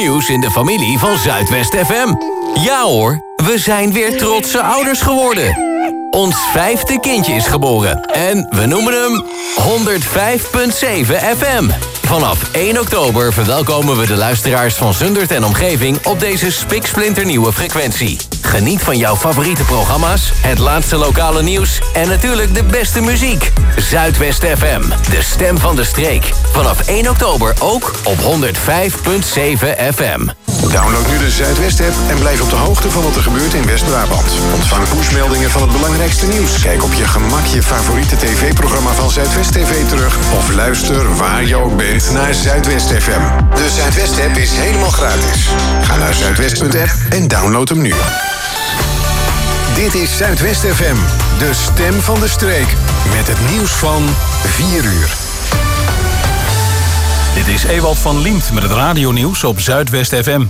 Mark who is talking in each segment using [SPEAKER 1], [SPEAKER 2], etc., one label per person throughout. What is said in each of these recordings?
[SPEAKER 1] nieuws in de familie van Zuidwest FM. Ja hoor, we zijn weer trotse ouders geworden. Ons 5e kindje is geboren en we noemen hem 105.7 FM. Vanaf 1 oktober verwelkomen we de luisteraars van Zundert en omgeving op deze spiksplinternieuwe frequentie. Geniet van jouw favoriete programma's, het laatste lokale nieuws en natuurlijk de beste muziek. Zuidwest FM, de stem van de streek. Vanaf 1 oktober ook op 105.7 FM.
[SPEAKER 2] Download nu de Zuidwest-app en blijf op de hoogte van wat er gebeurt in West-Brabant. Ontvang pushmeldingen van het belangrijkste nieuws. Kijk op je gemak je favoriete tv-programma van Zuidwest TV terug. Of luister waar je ook bent naar Zuidwest FM. De Zuidwest-app is helemaal gratis. Ga naar zuidwest.app en download hem nu. Dit is Zuidwest FM, de stem van de streek. Met het nieuws van 4 uur.
[SPEAKER 3] Dit is Ewald van Liemt met het radionieuws op Zuidwest FM.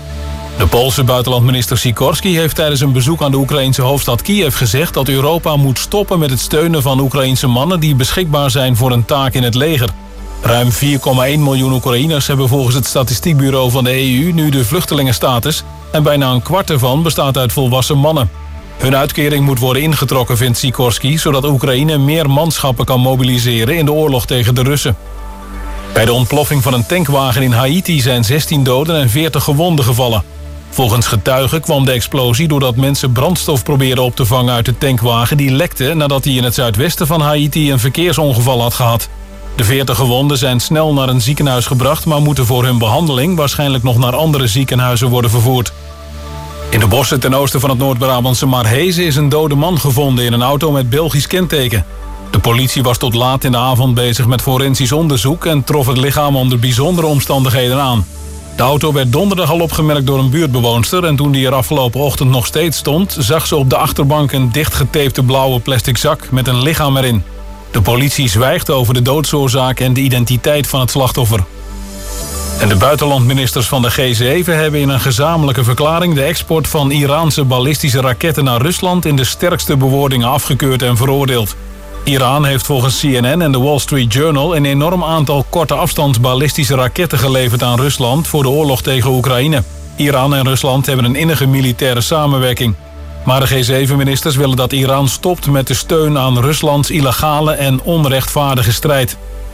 [SPEAKER 3] De Poolse buitenlandminister Sikorski heeft tijdens een bezoek aan de Oekraïnse hoofdstad Kiev gezegd dat Europa moet stoppen met het steunen van Oekraïnse mannen die beschikbaar zijn voor een taak in het leger. Ruim 4,1 miljoen Oekraïners hebben volgens het statistiekbureau van de EU nu de vluchtelingenstatus en bijna een kwart ervan bestaat uit volwassen mannen. Hun uitkering moet worden ingetrokken, vindt Sikorski, zodat Oekraïne meer manschappen kan mobiliseren in de oorlog tegen de Russen. Bij de ontploffing van een tankwagen in Haiti zijn 16 doden en 40 gewonden gevallen. Volgens getuigen kwam de explosie doordat mensen brandstof probeerden op te vangen uit de tankwagen die lekte nadat hij in het zuidwesten van Haiti een verkeersongeval had gehad. De 40 gewonden zijn snel naar een ziekenhuis gebracht, maar moeten voor hun behandeling waarschijnlijk nog naar andere ziekenhuizen worden vervoerd. In de bossen ten oosten van het Noord-Brabantse Marhezen is een dode man gevonden in een auto met Belgisch kenteken. De politie was tot laat in de avond bezig met forensisch onderzoek en trof het lichaam onder bijzondere omstandigheden aan. De auto werd donderdag al opgemerkt door een buurtbewoonster en toen die er afgelopen ochtend nog steeds stond, zag ze op de achterbank een dichtgetapte blauwe plastic zak met een lichaam erin. De politie zwijgt over de doodsoorzaak en de identiteit van het slachtoffer. En de buitenlandministers van de G7 hebben in een gezamenlijke verklaring de export van Iraanse ballistische raketten naar Rusland in de sterkste bewoordingen afgekeurd en veroordeeld. Iran heeft volgens CNN en de Wall Street Journal een enorm aantal korte afstands ballistische raketten geleverd aan Rusland voor de oorlog tegen Oekraïne. Iran en Rusland hebben een innige militaire samenwerking. Maar de G7-ministers willen dat Iran stopt met de steun aan Ruslands illegale en onrechtvaardige strijd.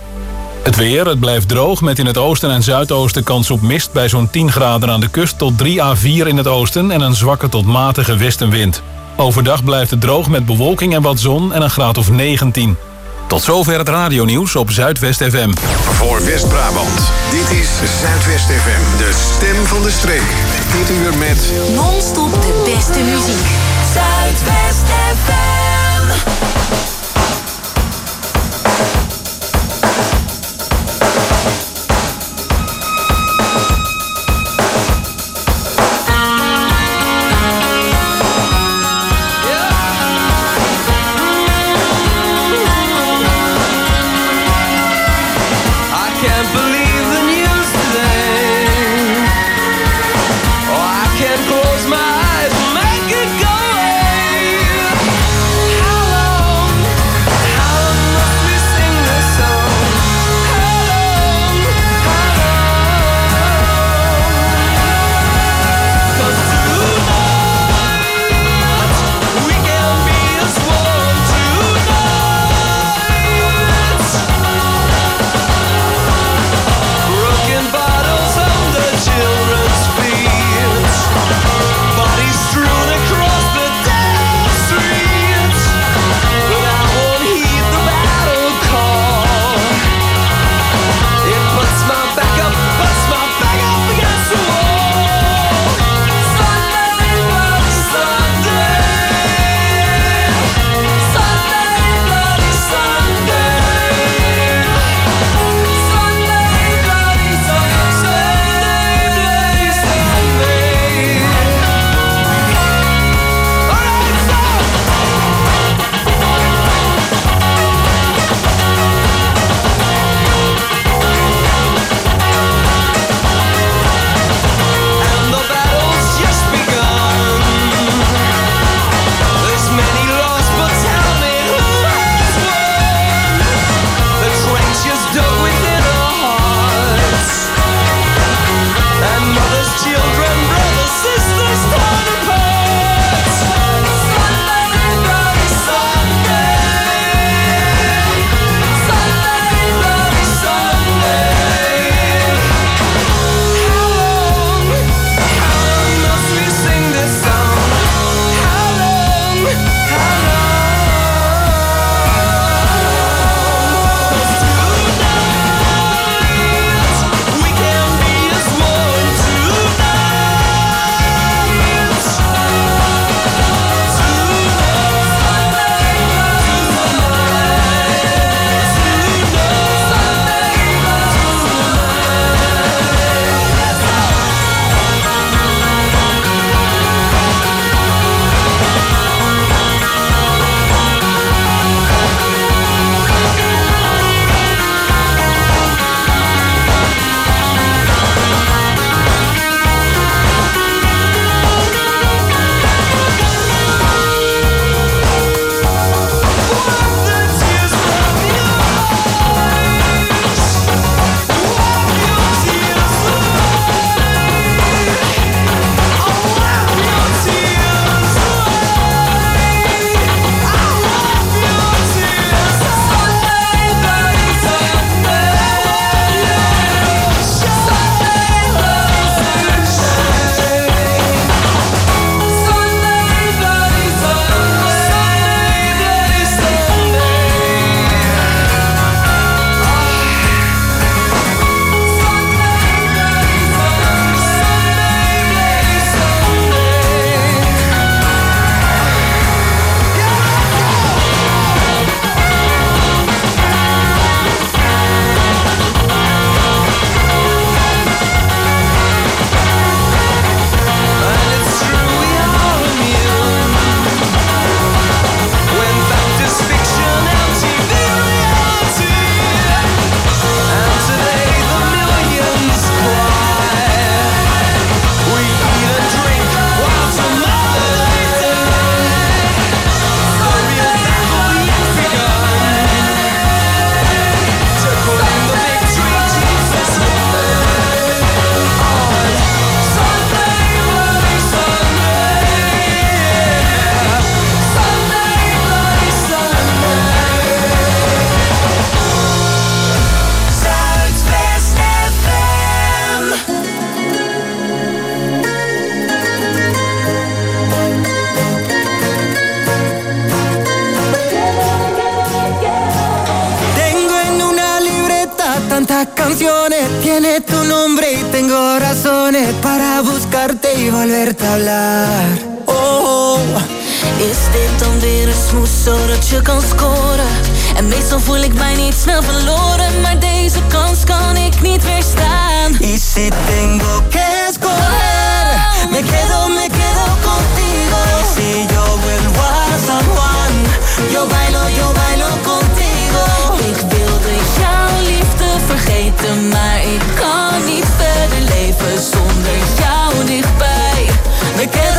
[SPEAKER 3] Het weer, het blijft droog met in het oosten en zuidoosten kans op mist bij zo'n 10 graden aan de kust tot 3 à 4 in het oosten en een zwakke tot matige westenwind. Overdag blijft het droog met bewolking en wat zon en een graad of 19. Tot zover het radionieuws op Zuidwest FM.
[SPEAKER 2] Voor West-Brabant, dit is Zuidwest FM, de stem van de streek. Dit uur met
[SPEAKER 4] non-stop de beste muziek. Zuidwest FM.
[SPEAKER 5] Close my eyes, make it go away. How long canciones. Tiene tu nombre y tengo razones para buscarte y volverte a hablar. Oh.
[SPEAKER 4] Is dit dan weer een smoes zodat je kan scoren? En meestal voel ik mij niet snel verloren, maar deze kans kan ik niet weerstaan.
[SPEAKER 5] Y si tengo que escoger, me quedo contigo. Si yo vuelvo a San Juan, yo bailo contigo.
[SPEAKER 4] Ik wilde jouw liefde vergeten, maar ik kan niet verder leven zonder jou dichtbij.
[SPEAKER 5] Me quedo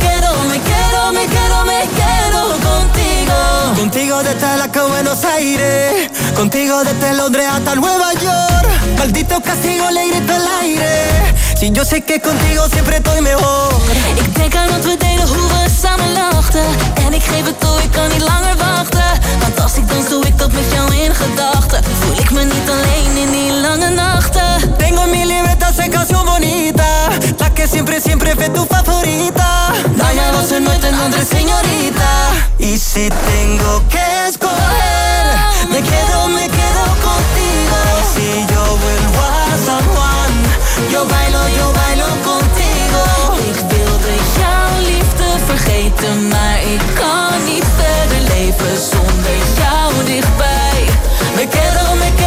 [SPEAKER 5] contigo. Contigo desde la que Buenos Aires, contigo desde Londres hasta Nueva York. Maldito castigo, le grito al aire. Si yo sé que contigo siempre estoy mejor.
[SPEAKER 4] Ik denk aan wat we deden, hoe we samen lachten. En ik geef het toe, ik kan niet langer wachten. Want als ik dans, doe ik dat met jou in gedachten. Voel ik me niet alleen in die lange nachten.
[SPEAKER 5] Tengo mi libertad en canción bonita, la que siempre fue tu favorita. Dañados en nuestra Londres, señorita. Y si tengo que escoger, me quedo contigo. Si yo vuelvo a San Juan, yo bailo contigo.
[SPEAKER 4] Ik wilde jouw liefde vergeten, maar ik kan niet verder leven zonder jou dichtbij.
[SPEAKER 5] Me quedo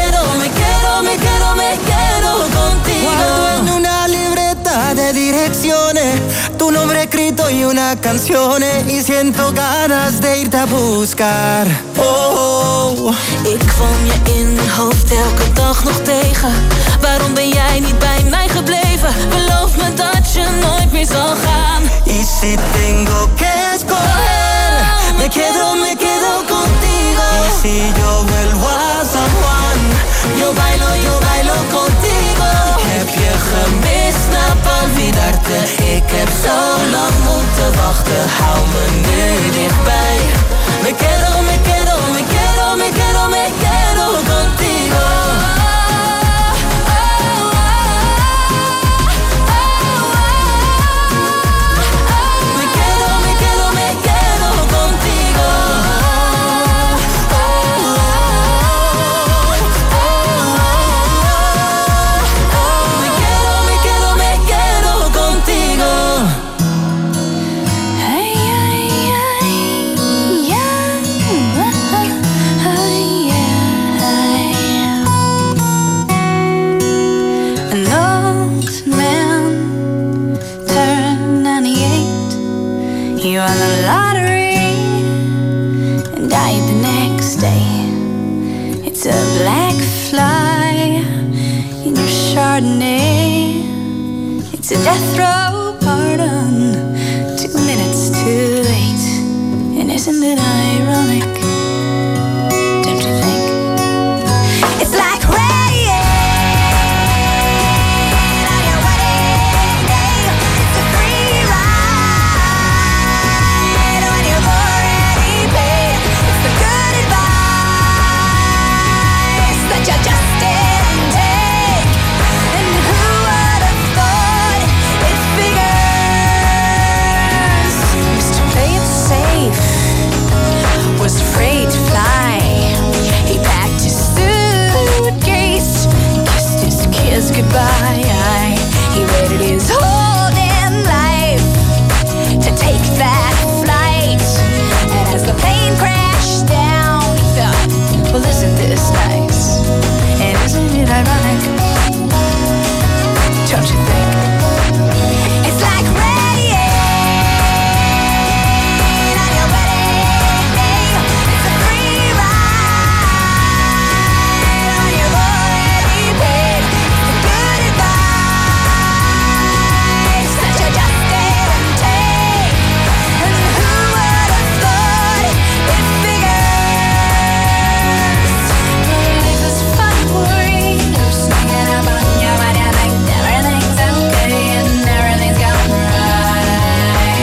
[SPEAKER 5] contigo. Guardo en una libreta de direcciones tu nombre escrito y una canción, y siento ganas de irte a buscar. Oh.
[SPEAKER 4] Ik kwam je in mijn hoofd elke dag nog tegen. Waarom ben jij niet bij mij gebleven? Beloof me dat je nooit meer zal gaan.
[SPEAKER 5] Y si tengo que escoger, me quedo contigo. Y si yo vuelvo a San Juan, yo bailo contigo. Heb je gemist, na olvidarte? Ik heb zo lang moeten wachten, hou me nu dichtbij. Me quedo contigo.
[SPEAKER 6] You won the lottery and died the next day. It's a black fly in your Chardonnay. It's a death row pardon, 2 minutes too late. And isn't it ironic? Don't you think? It's like rain on your wedding day. It's a free ride when you've already paid. It's the good advice that you just didn't take. And who would have thought it figures? Mr. Play It Safe was afraid to fly. He packed his suitcase, kissed his kids goodbye. He waited his whole damn life to take that flight. And as the plane crashed down, he thought, well, isn't this nice? And isn't it ironic? Don't you think? It's like rain on your wedding day. It's a free ride when you've already paid. The good advice that you just didn't take. And who would have thought it figures? Life is fun, worried, or sneaking up on you when you think everything's okay and everything's going right.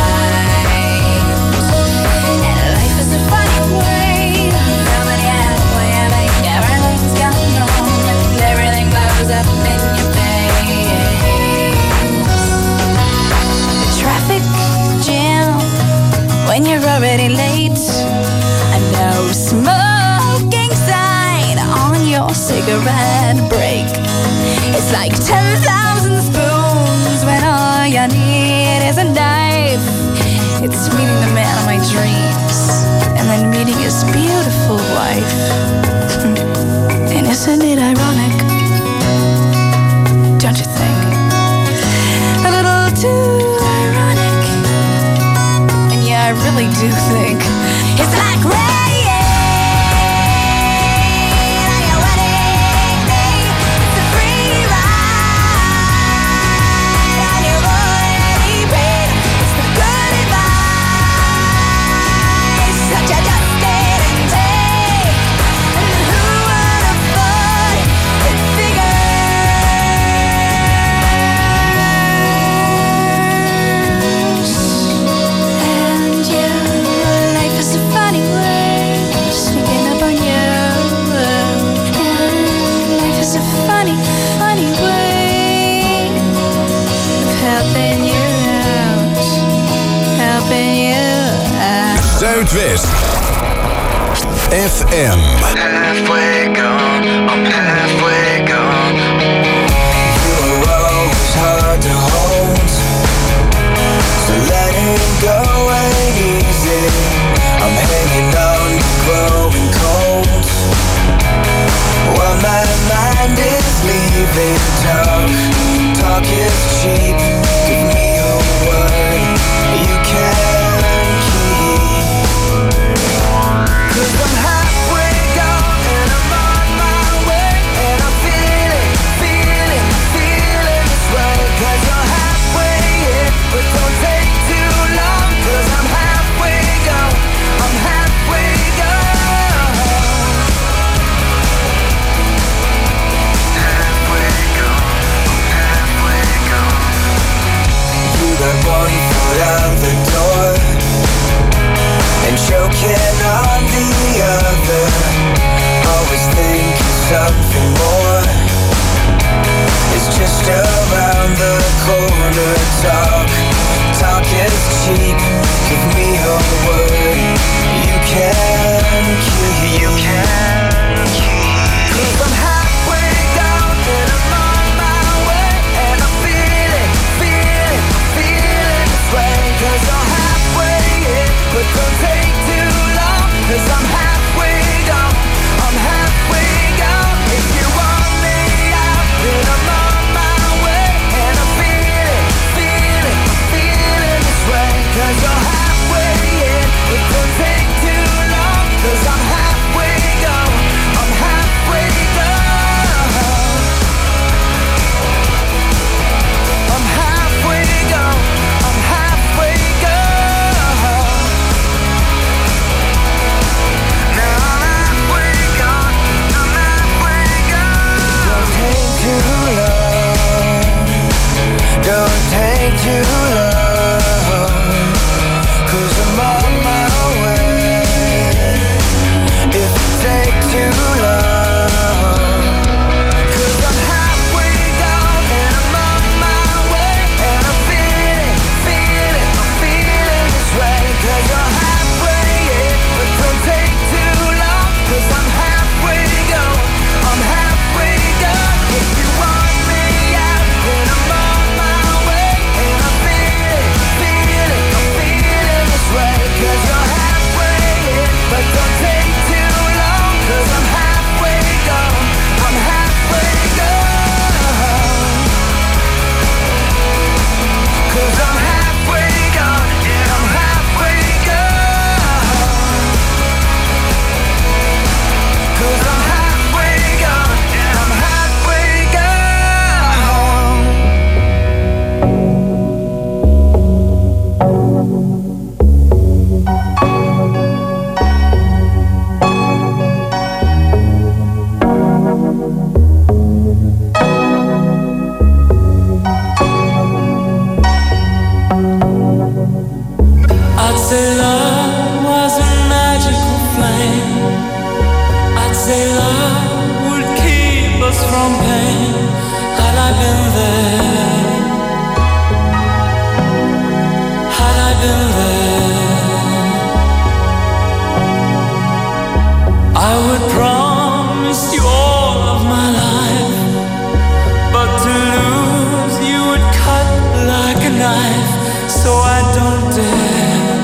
[SPEAKER 6] And life is a funny way to when you think everything's going wrong and everything blows up in your face. The traffic jam when you're already late. A no smoking sign on your cigarette break. It's like 10,000 spoons when all you need is a knife. It's meeting the man of my dreams and then meeting his beautiful wife. And isn't it ironic? Don't you think? A little too ironic. And yeah, I really do think it's like rain.
[SPEAKER 2] Zuidwest FM.
[SPEAKER 5] Halfway gone, I'm halfway gone. You were always hard to hold, so letting go ain't easy. I'm hanging on, growing cold. While my mind is leaving, talk is cheap. Give me a word you can keep. 'Cause I'm halfway gone and I'm on my way, and I'm feeling this way. 'Cause you're halfway in, but don't take too long. 'Cause I'm halfway gone, I'm halfway gone. Halfway gone, halfway gone. You got one foot out the door and choking on the other. Always thinking something more is just around the corner. Talk is cheap. Give me a word you can keep. 'Cause I'm halfway down and I'm on my way, and I'm feeling this way. 'Cause you're halfway in, but don't take too long. 'Cause I'm halfway gone, I'm halfway gone. If you want me out, then I'm on my way, and I'm feeling this way. 'Cause you're halfway in, but don't take too long. 'Cause I'm halfway gone, I'm halfway gone. I'm halfway gone, I'm halfway gone. Now I'm halfway gone, I'm halfway gone. Don't take too long, don't take too long. 'Cause I'm on my way. If you take too long, 'cause I'm halfway gone and I'm on my way, and I'm feeling this way. 'Cause you're halfway in, but don't take too long. 'Cause I'm halfway gone, I'm halfway gone. If you want me out, then I'm on my way, and I'm feeling so I don't dare.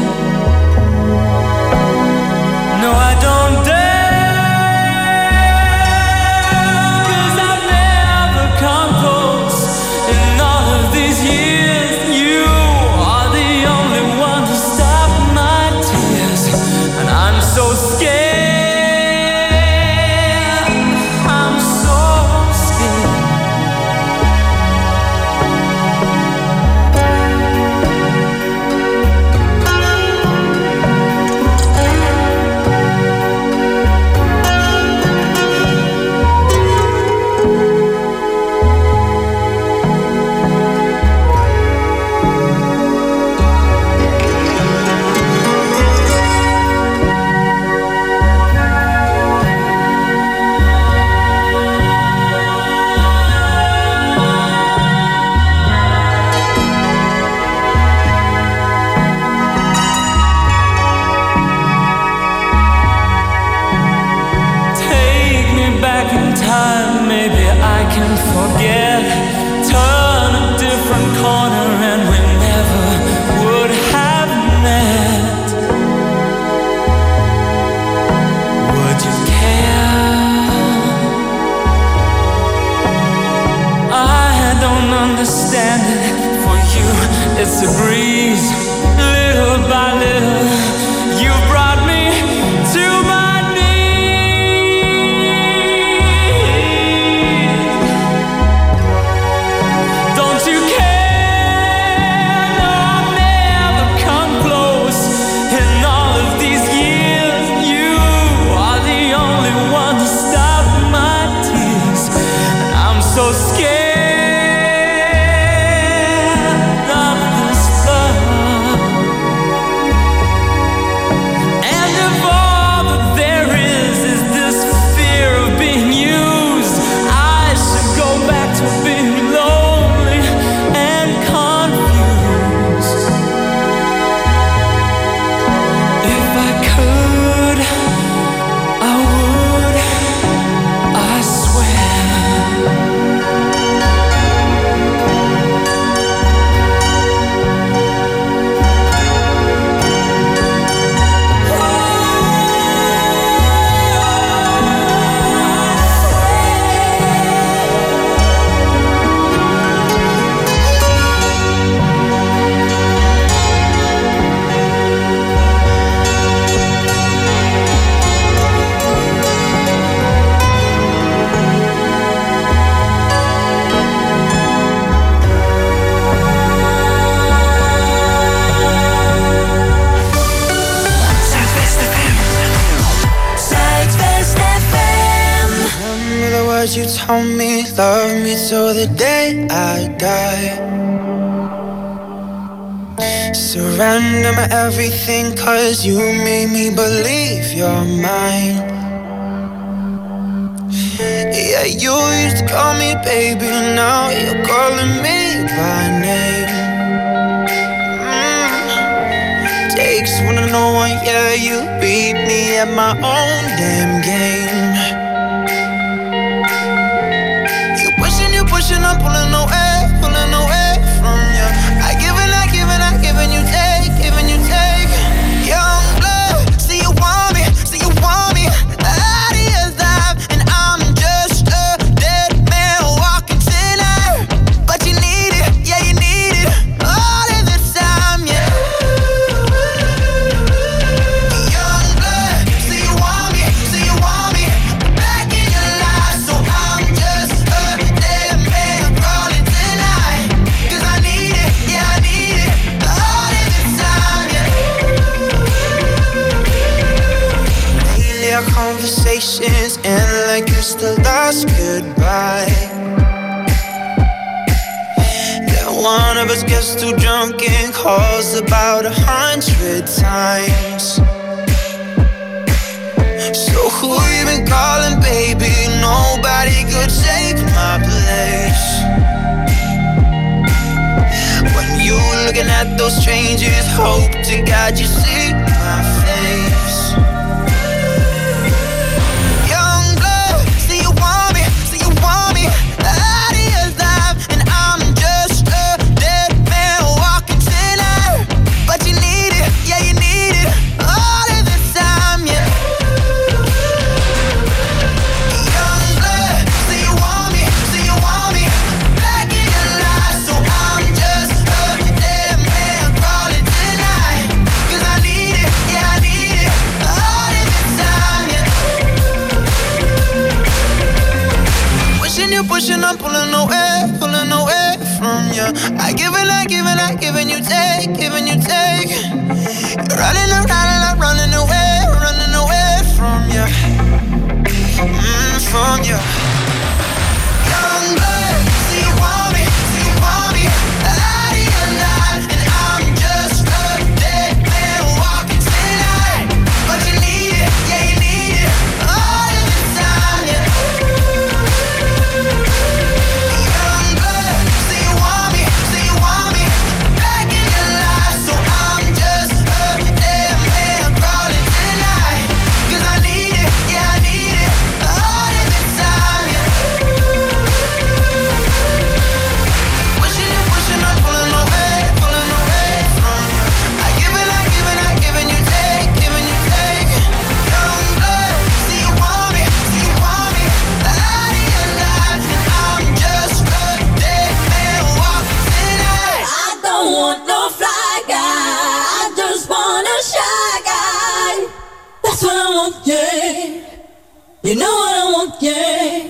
[SPEAKER 5] No, I don't dare, 'cause I've never come close in all of these years. You are the only one to stop my tears, and I'm so scared. It's a breeze, little by little, you brought me to my knees. Don't you care? No, I've never come close in all of these years. You are the only one to stop my tears, and I'm so scared.
[SPEAKER 7] You told me, love me till the day I die. Surrender my everything, 'cause you made me believe you're mine. Yeah, you used to call me baby, now you're calling me by name. Takes one to know one, yeah, you beat me at my own damn game. I'm pulling away from you. I give and you take, giving you take. Young blood, see you want me, out of your life, and I'm just a dead man walking tonight. But you need it, yeah, you need it all of the time, yeah. Young blood, see you want me, back in your life, so I'm just a dead man. Our conversations end like it's the last goodbye. Then one of us gets too drunk and calls about 100 times. So who you been calling, baby? Nobody could take my place. When you looking at those strangers, hope to God you see my face. Out of your life, and I'm just a dead man walking tonight.
[SPEAKER 4] You know what I want, yeah.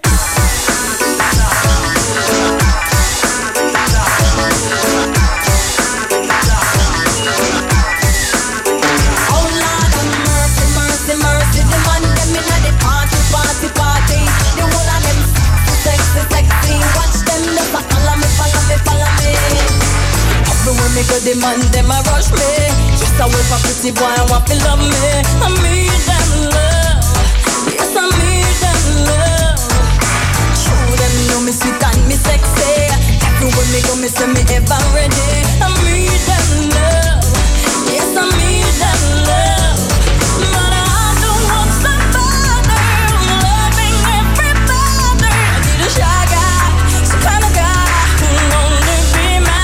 [SPEAKER 4] Me go the man, them a rush me. Just a wait for pretty boy, I want to love me. I need them love. Yes, I need them love. True, them know me sweet and me sexy. Everywhere me go, me say me ever ready. I need them love. Yes, I need them love. But I don't want somebody loving everybody. I need a shy guy, some kind of guy who only be mine.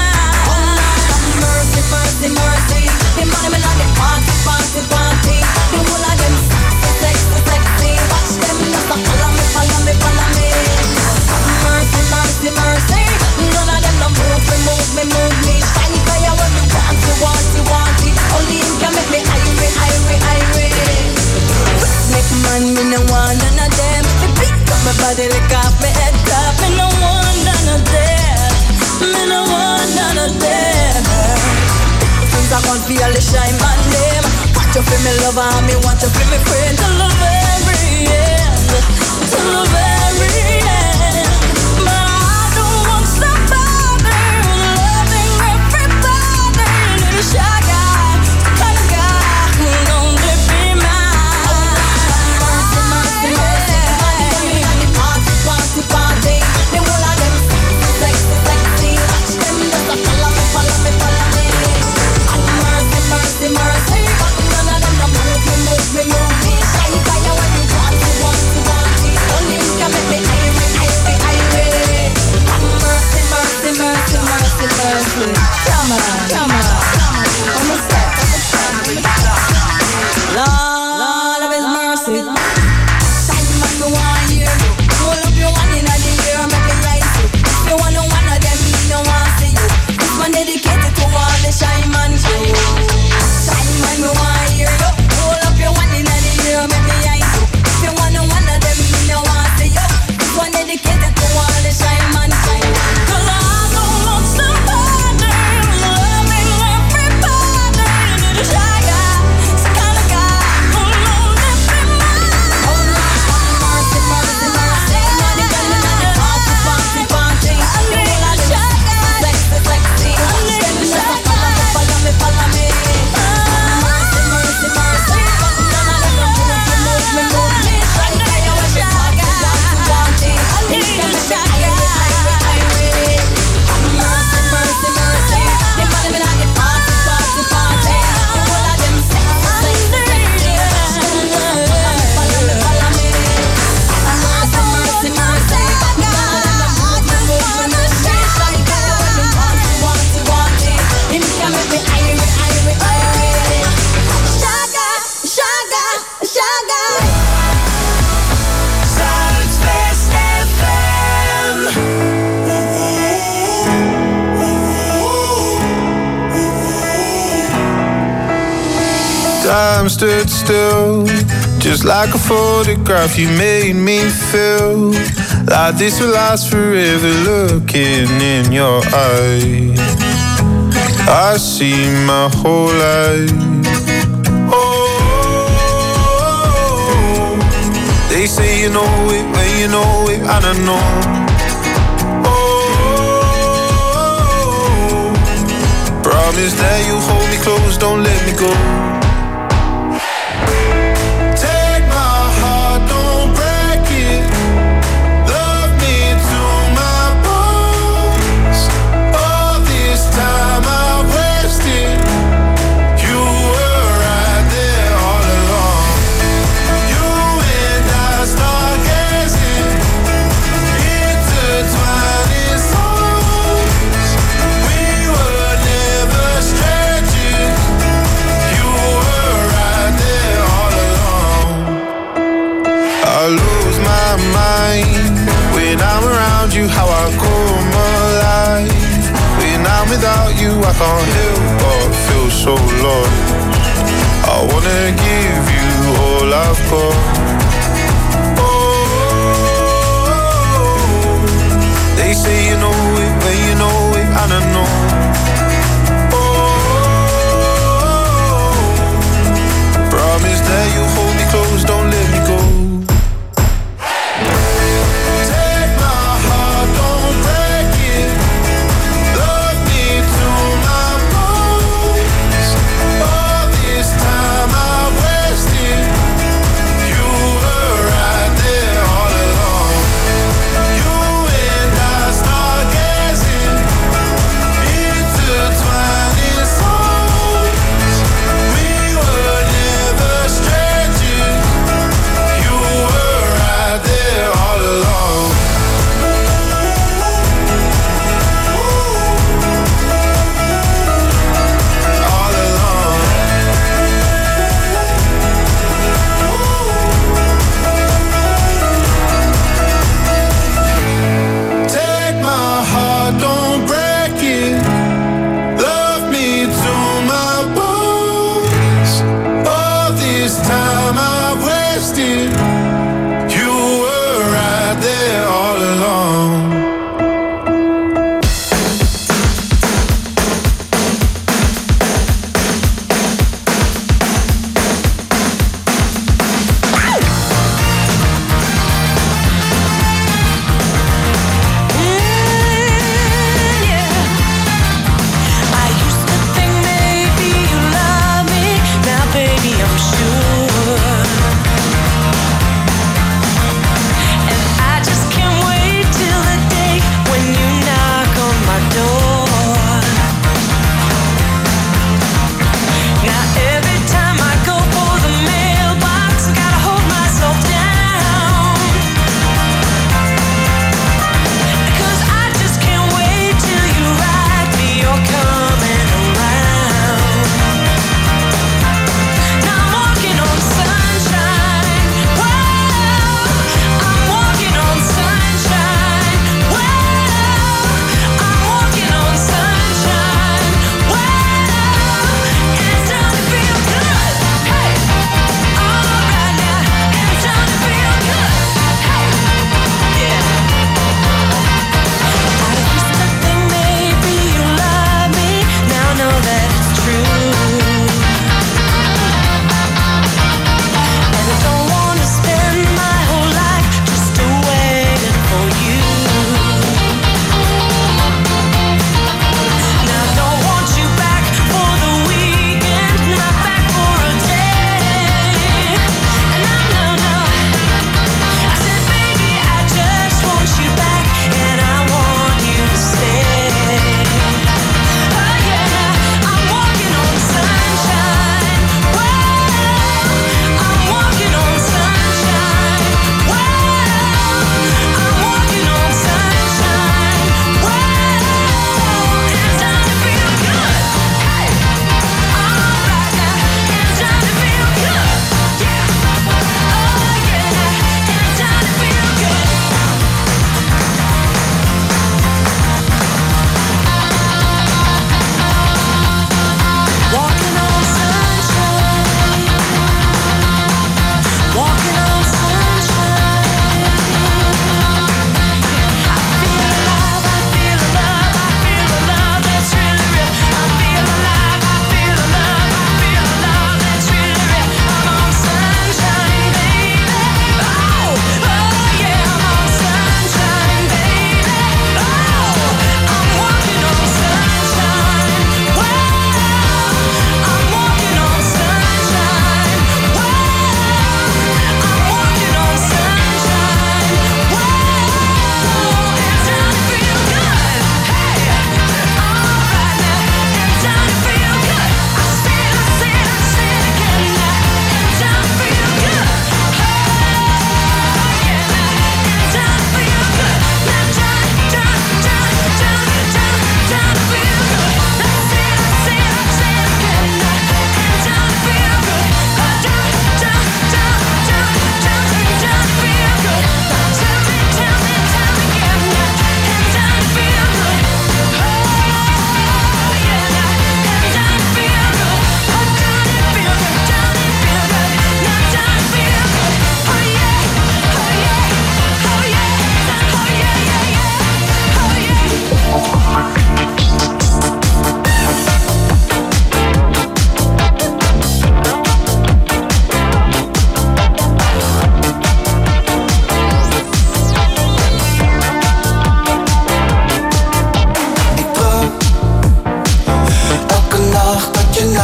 [SPEAKER 4] Mercy, mercy, the money me like the party, party, party. The whole of them sexy, sexy. Watch them just a follow me, follow me, follow me. Mercy, mercy, mercy. None of them no move me, move me, move me. Shiny fire when me want you, want you, want it. Only him can make me irate, irate, irate. Make man, me no want none of them. Me pick up my body, lick off my head top. Me no want none of them. Me no want none of them. I can't feel the shine man name. Want you feel me lover and me want you feel me friend. Till the very end, till the very end. But I don't want somebody loving everybody. Need a shy guy, the kind of guy who only be mine. Mercy, mercy, mercy. Money on the party, party, party. The whole of them sexy, sexy. Watch them just a follow me, follow me, follow me. Mercy, mercy, but none of them don't move me, move me, move me. Shiny fire when you want to, want to, want it. Only you can make me irate, irate, irate. Mercy, mercy, mercy, mercy, mercy. Come on, come on, come on, step. Lord of His mercy. Shiny man, me want you. Hold up your one in the air, make me rise you. If you want one of them, me no want see you. This one dedicated to all the shy man show. Shine man, me want hear you. Hold up your one in the air, make me eyes you. If you want one of them, me no want see you. This one dedicated to all the shine man shine. 'Cause I don't want somebody loving everybody. Need a shy guy, some kind of guy who only be mine. Oh Lord, mercy, mercy, mercy. Money coming on the party, party, party. I need a shy guy, sexy, sexy. I need a shy guy, follow me, follow me.
[SPEAKER 8] Time stood still, just like a photograph. You made me feel like this will last forever. Looking in your eyes, I see my whole life. Oh, they say you know it when you know it, and I know. Oh, promise that you'll hold me close, don't let me go. How I come alive when I'm without you, I can't help but feel so lost. I wanna give you all I've got. They say you know it when you know it, and I know. Promise that you hold me close, don't let me go. Take my heart, don't break it. Love me to my bones. All this time I wasted. You were right there all along. You and I stargazing into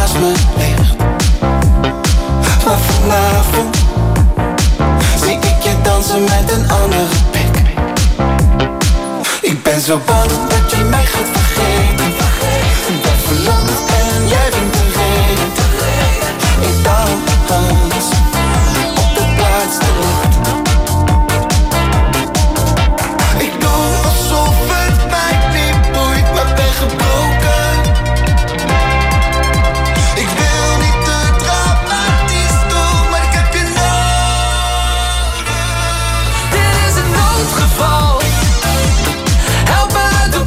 [SPEAKER 5] naast me ligt. Maar vanavond zie ik je dansen met een andere pik. Ik ben zo bang dat je mij gaat vergeten. Dat verlangt en jij bent de reden. Ik dans op de plaats te licht. Ik doe alsof het mij niet boeit, maar ben gebroken. Ik wil niet te dramatisch doen, maar ik heb je nodig. Dit is een noodgeval. Help me uit de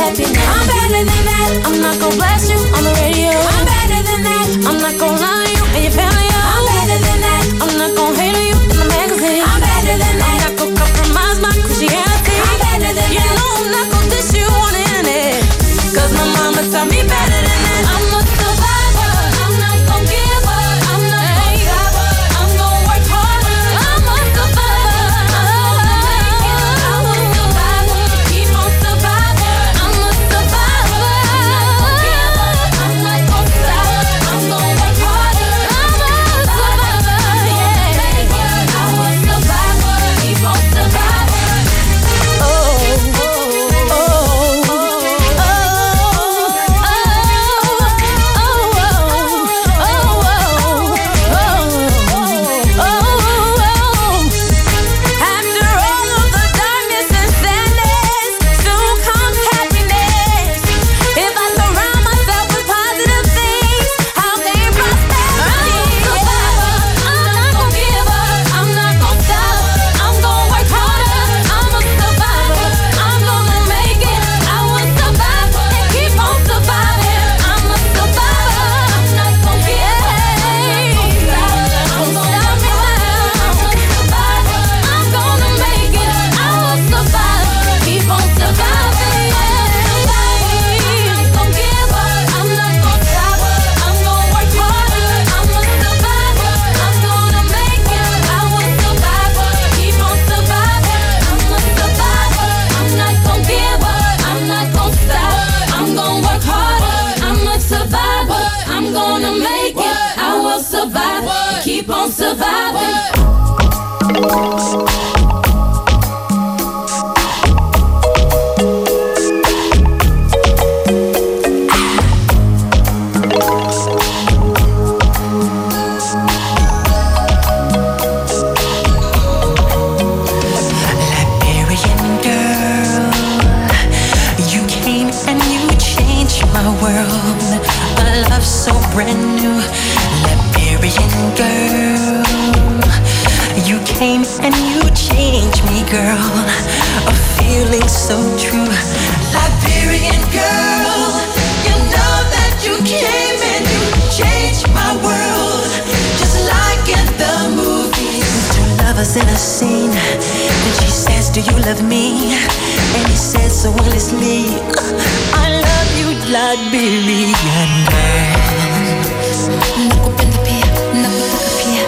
[SPEAKER 4] happiness. I'm better than that. I'm not gonna blast you on the radio. I'm better than that. I'm not gonna lie to you and your family. I'm better than that. I'm not gonna hate on you in the magazine. I'm better than that. I'm not gonna compromise my Christianity. I'm better than that. You know I'm not gonna diss you on the internet. Cause my mama taught me better than that. I'm a survivor. I'm not gonna give up. I'm not gonna stop. I'm gonna work harder. I'm a survivor. I'm a survivor. Keep on surviving. I'm a survivor. I'm not gonna stop. I'm gonna work harder. I'm a survivor. Yeah. I'm a survivor. Keep on surviving. After all of the darkness and sadness, soon comes happiness. If I surround myself with positive things, I'll gain prosperity. I'm not gonna give up. I'm not gonna stop. I'm gonna work harder. I'm a survivor. I'm gonna make it. I will survive and keep on surviving. I'm a survivor. I'm not gonna give up. I'm gonna stop me now. I'm a survivor. I'm gonna make it. I will survive. Keep on surviving. I'm not gonna give up. I'm not gonna stop. I'm gonna work harder. I'm a survivor. I'm gonna make it. I will survive. Keep on surviving. I'm a survivor. I'm not gonna give up. I'm not gonna stop. I'm gonna work harder. I'm a survivor. I'm gonna make it. I will survive. Keep on surviving.
[SPEAKER 5] Liberian girl, you came and you changed my world. A love so brand new. Liberian girl, you came and you changed me, girl. A feeling so true. Liberian girl, you know that you came and you changed my world. Just like in the movies. Two lovers in a scene. And she says, do you love me? And he says so honestly, I love you, Liberian girl.
[SPEAKER 4] Nakupenda pia, nakutaka pia.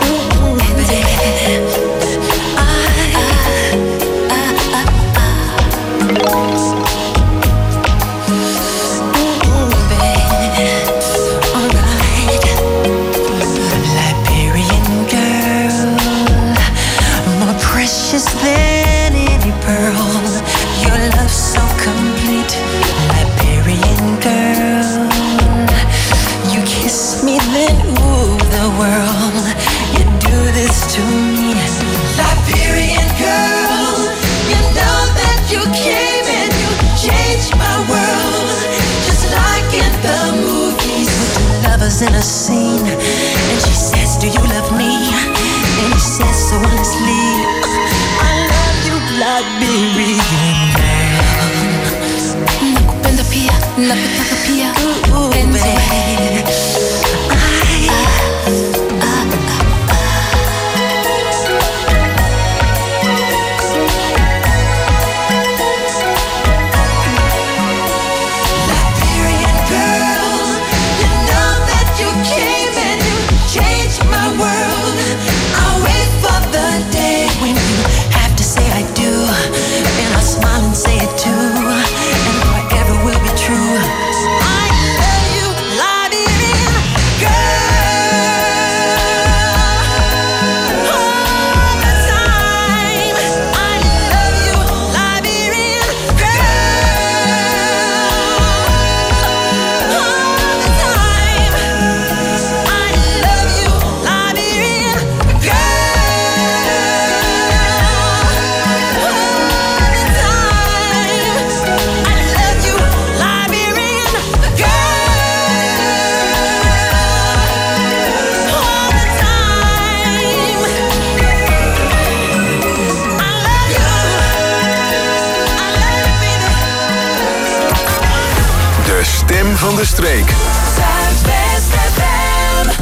[SPEAKER 5] Liberian girl, more precious than any pearl. Your love so complete. Liberian girl, you kiss me then ooh the world. You do this to me. Liberian girl, you know that you came and you changed my world. Just like in the movies. With two lovers in a scene. And she says, do you love me? And he says so honestly, I love you, Liberian girl.
[SPEAKER 4] Nakupenda pia, nakutaka pia.
[SPEAKER 5] Baby. Liberian girl, you know that you came and you changed my world. I'll wait for the day when you have to say I do, and I'll smile and say it too, and forever will be true. I love you, Liberian
[SPEAKER 2] De stem van de streek.
[SPEAKER 5] Zuidwest FM.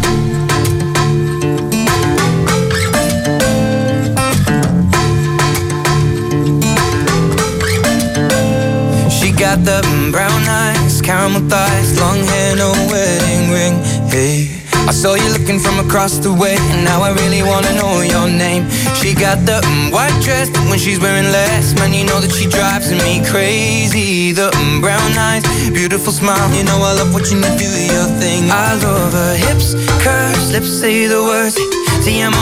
[SPEAKER 9] She got the brown eyes, caramel thighs, long hair, no wedding ring. Hey, I saw you looking from across the way, and now I really wanna know your name. She got the white dress, but when she's wearing less, man, you know that she drives me crazy. The brown eyes, beautiful smile, you know I love watching you do your thing. I love her hips, curves, lips say the words. Te amo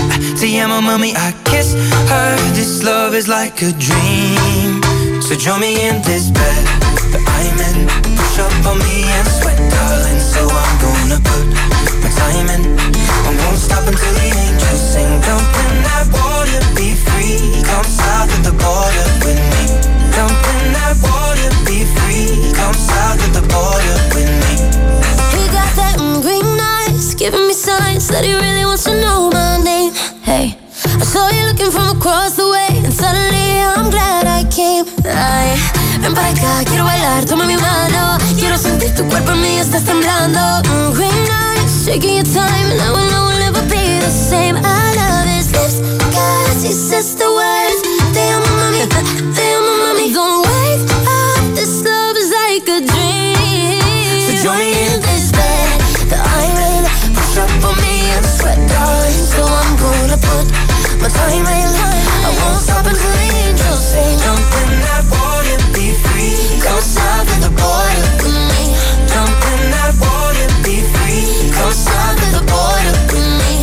[SPEAKER 9] mami, I kiss her. This love is like a dream. So join me in this bed that I'm in. Push up on me and sweat, darling. So I'm gonna put my time in. I won't stop until the angels sing. Jump in that water, be free. Come south of the border with me. Jump in that water, be free. Come south of the border with me.
[SPEAKER 4] He got that green eyes, giving me signs that he really wants to know my name. Hey, I saw you looking from across the way, and suddenly I'm glad I came. Ay, ven para acá, quiero bailar, toma mi mano. Quiero sentir tu cuerpo en mí, estás temblando. Green eyes, taking your time, and I will know we'll never be the same. I love his lips, cause he says the words. Te amo mami, te amo mami. Don't wake up, this love is like a dream.
[SPEAKER 9] So join me in
[SPEAKER 4] this bed that I'm in. Push up on me and sweat, darling. So I'm gonna put my time in. I won't stop until the angels sing.
[SPEAKER 9] Jump in that water, be free.
[SPEAKER 4] Come south of the border with me.
[SPEAKER 9] Jump in that water, be free.
[SPEAKER 4] Come south of the border with me.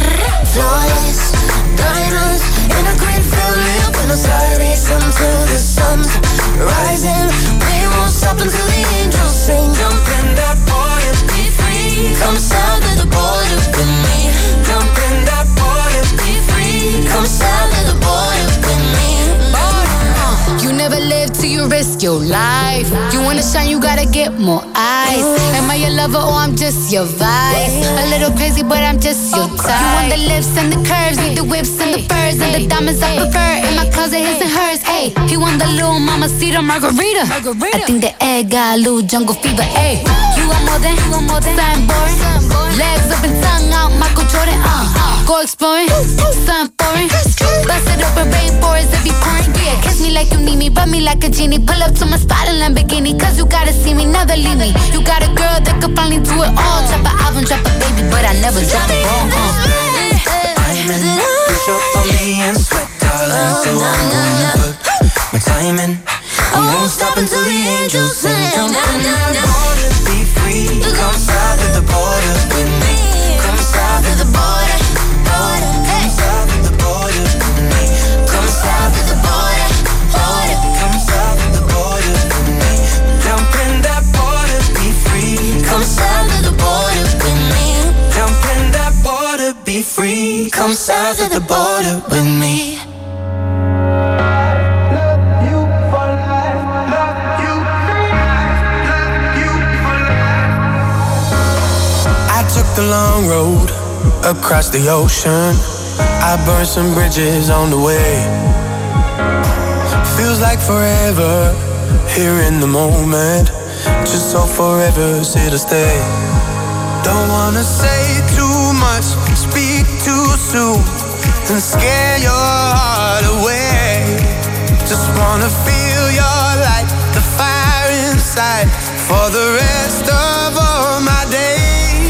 [SPEAKER 4] Flawless diamonds in a green field near Buenos Aires until the sun's rising. We won't stop until the angels sing.
[SPEAKER 9] Jump in that water, be free.
[SPEAKER 4] Come south of the border with me.
[SPEAKER 9] Jump in that water, be free.
[SPEAKER 4] Come south of the border with me.
[SPEAKER 6] You never live till you risk your life. You wanna shine, you gotta get more eyes. Am I your lover or I'm just your vice? A little crazy, but I'm just your type. You want the lips and the curves, need the whips and the furs and the diamonds I prefer. In my closet, his and hers. Ayy, he want the little mamacita margarita. I think the egg got a little jungle fever. Ayy, you want more than something boring. Legs up and tongue out, Michael Jordan. Go exploring, something foreign. Bust it up in rainforest, it be pouring. Yeah, kiss me like you need me, rub me like a genie. Pull up to my spot in Lamborghini, cause you gotta see me, never leave me. You got a girl that could finally do it all. Drop an album, drop a baby, but I never drop a ball.
[SPEAKER 9] I'm in, push up on me and sweat, darling. So I'm gonna put my time in. I won't stop until the angels sing. Jump in that water, be free. Come south of the border with me. Come south of the border, border. Come south of the border with me. Come south of the border, border. Come south of the border with me. Jump in that water, be free.
[SPEAKER 4] Come south of the border with me.
[SPEAKER 9] Jump in that water, be free. Come south of the border with me.
[SPEAKER 10] The long road across the ocean. I burned some bridges on the way. Feels like forever here in the moment. Just so forever's here to stay. Don't wanna say too much, speak too soon, and scare your heart away. Just wanna feel your light, the fire inside, for the rest of all my days.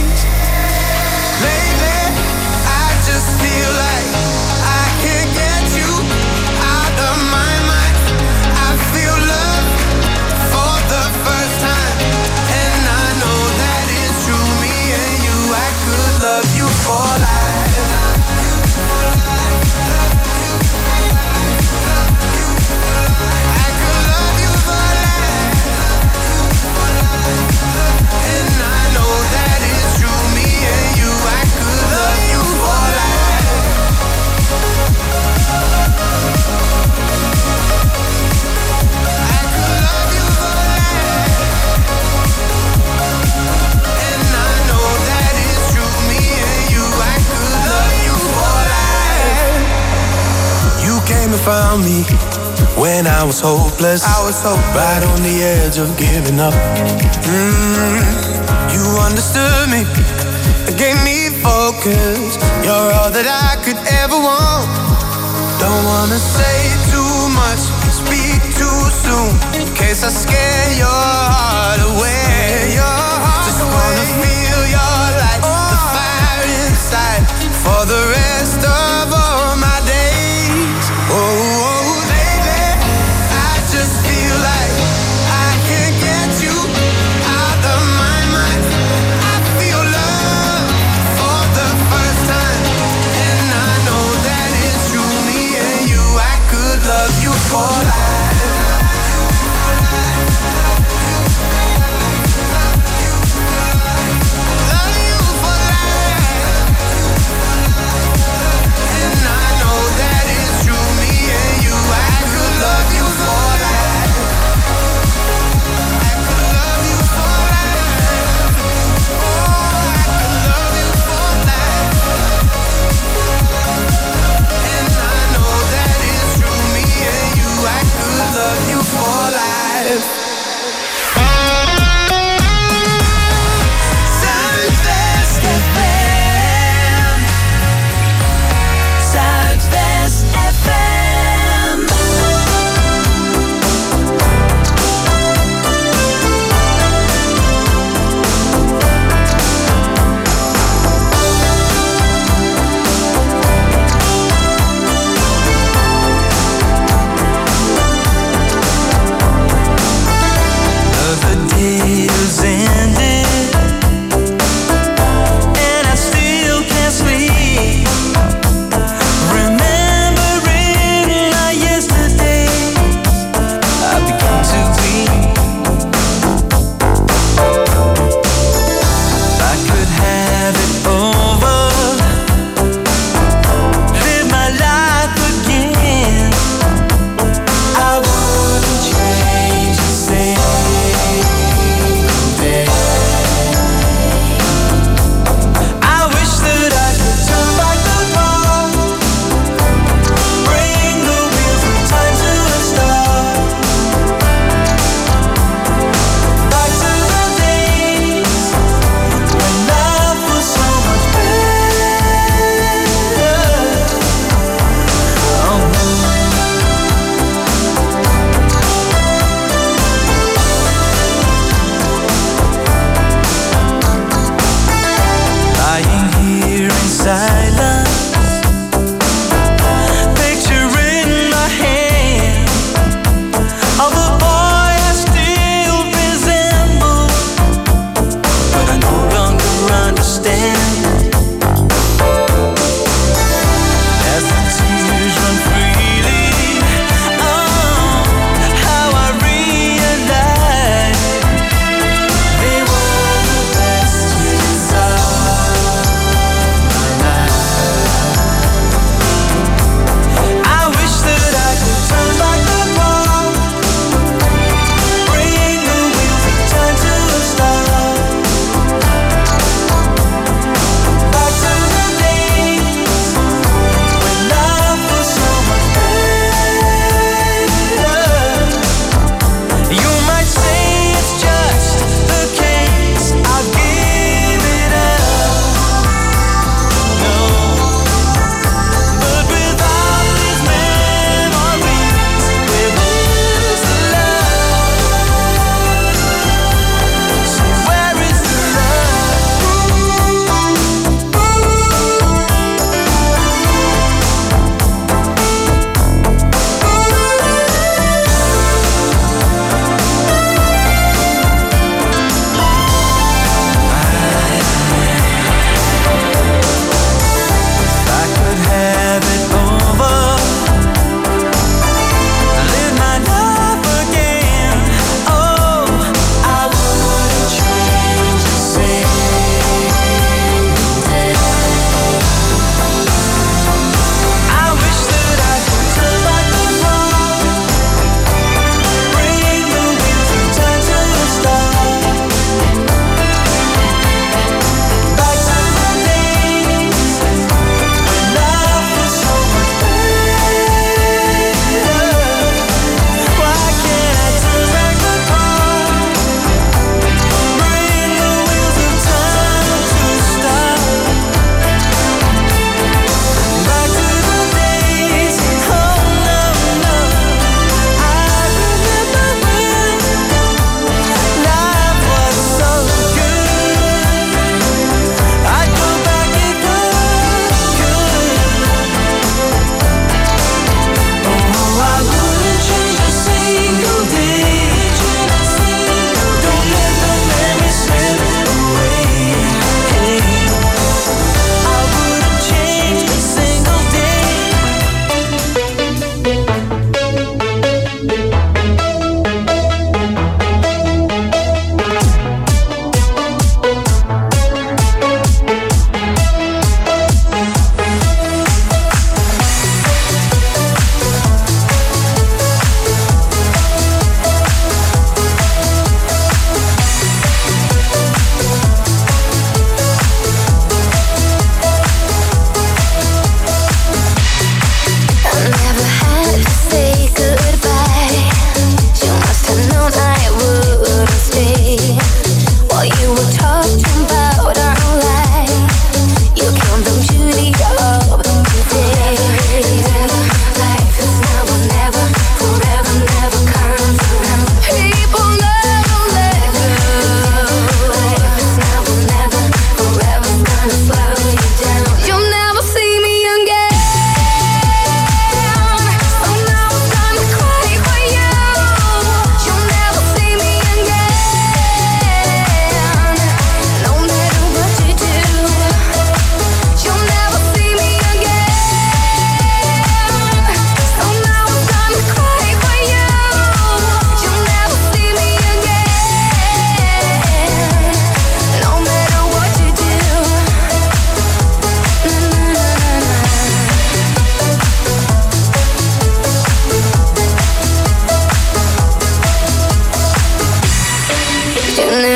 [SPEAKER 10] Feel like I can't get you out of my mind. I feel love for the first time, and I know that it's true. Me and you, I could love you for life. I could love you for life, and I know that it's true. Me and you, I could love you for life. Found me when I was hopeless, right on the edge of giving up. You understood me, gave me focus. You're all that I could ever want. Don't wanna say too much, speak too soon, in case I scare your heart away. Just wanna feel your light, the fire inside, for the rest of all my days. Oh, lately, I just feel like I can't get you out of my mind. I feel love for the first time, and I know that it's true. Me and you, I could love you for life.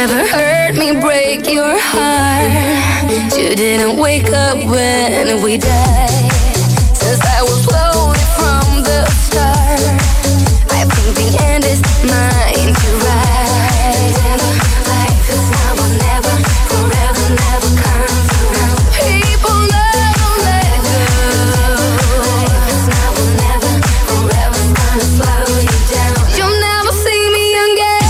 [SPEAKER 4] never hurt me, break your heart. You didn't wake up when we died. Since I was loaded from the start, I think the end is mine to ride. Life is now or never, forever never comes around. People never let go. Life is now or never, forever's gonna slow you down. You'll never see me again.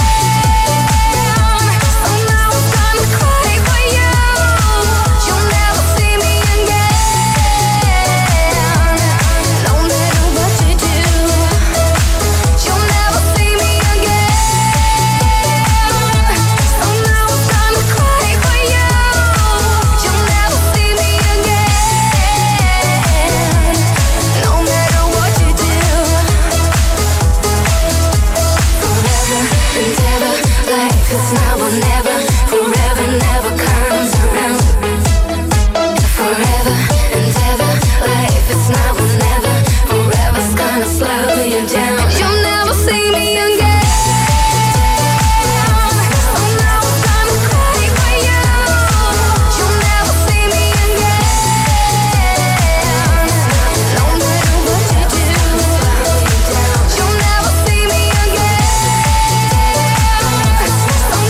[SPEAKER 4] So now I'm gonna cry for you. You'll never see me again. No matter what you do, you'll never see me again. So now I'm gonna cry for you. You'll never see me again. No matter what you do. Forever and ever, life is not